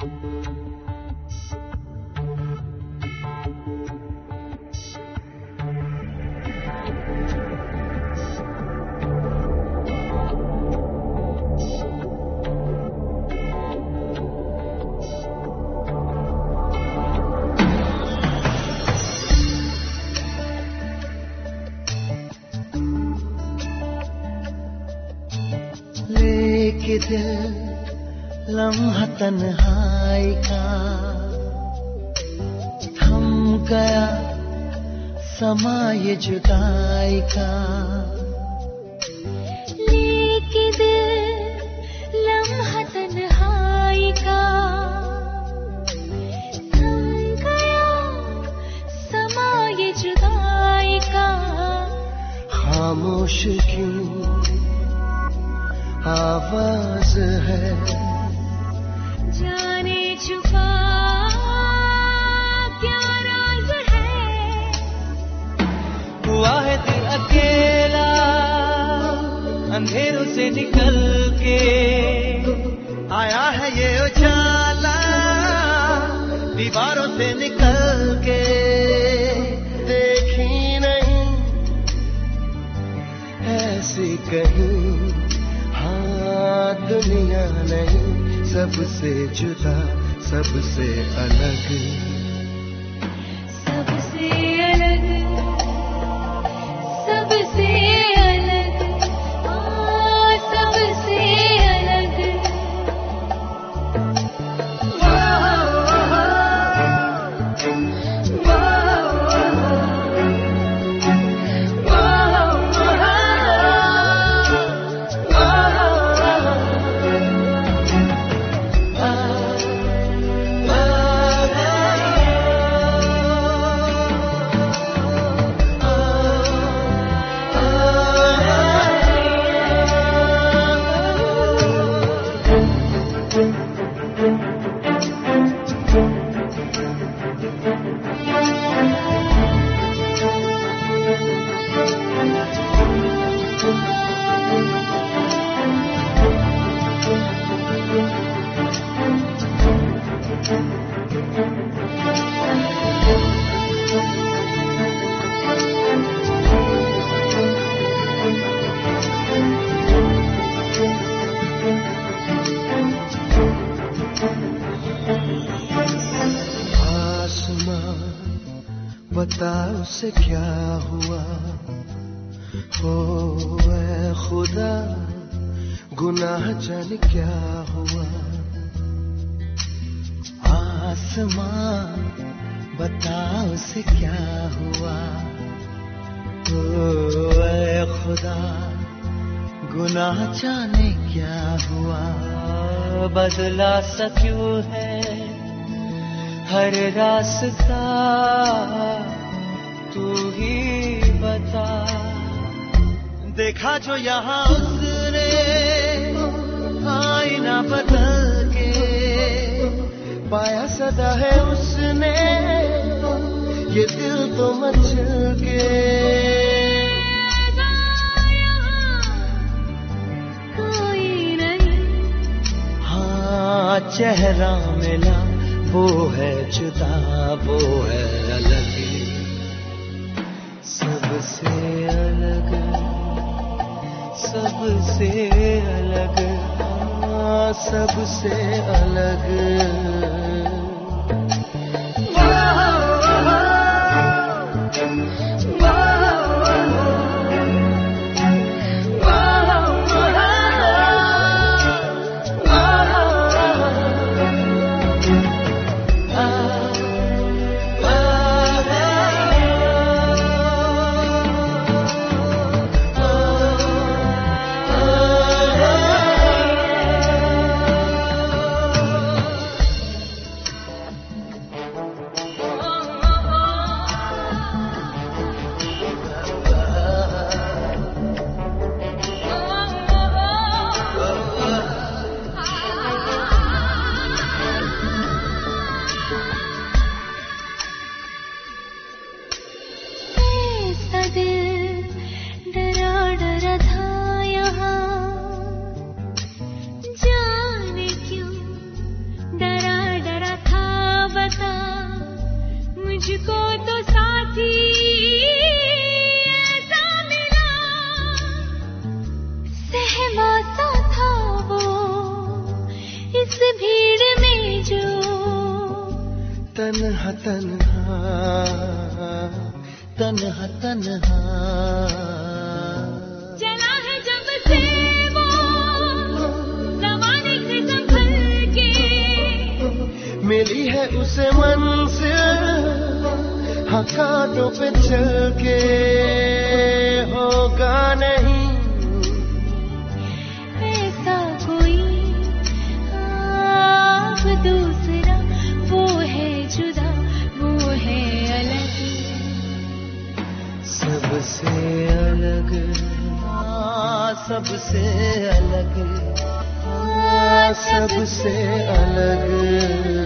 लेके दिल लम्हा तन्हाई का थम गया समा ये जुदाई का। लेके दिल लम्हा तन्हाई का थम गया समा ये जुदाई का। खामोश क्यों आवाज है जाने छुपा क्या राज है। हुआ है दिल अकेला अंधेरों से निकल के आया है ये उजाला दीवारों से निकल के। देखी नहीं ऐसी कहीं दुनिया नहीं सबसे जुदा सबसे अलग सबसे अलग सबसे अलग सबसे अलग। बता उसे क्या हुआ हो ऐ खुदा गुनाह जाने क्या हुआ। आसमां बता उसे क्या हुआ हो ऐ खुदा गुनाह जाने क्या हुआ। बदला सा क्यों है हर रास्ता तू ही बता। देखा जो यहाँ उसने आईना बदल के पाया सदा है उसने ये दिल तो मचल के। कोई नहीं हाँ चेहरा मिला वो है जुदा वो है अलग सबसे अलग सबसे अलग सबसे अलग। तन्हा तन्हा तन्हा तन्हा चला है जब से वो ज़माने से संभल के, मिली है उसे मंजिल हाँ कांटों पे चल के, होगा नहीं ऐसा कोई अब दूसरा, वो है जुदा, वो है अलग, सबसे अलग, सबसे अलग, सबसे अलग।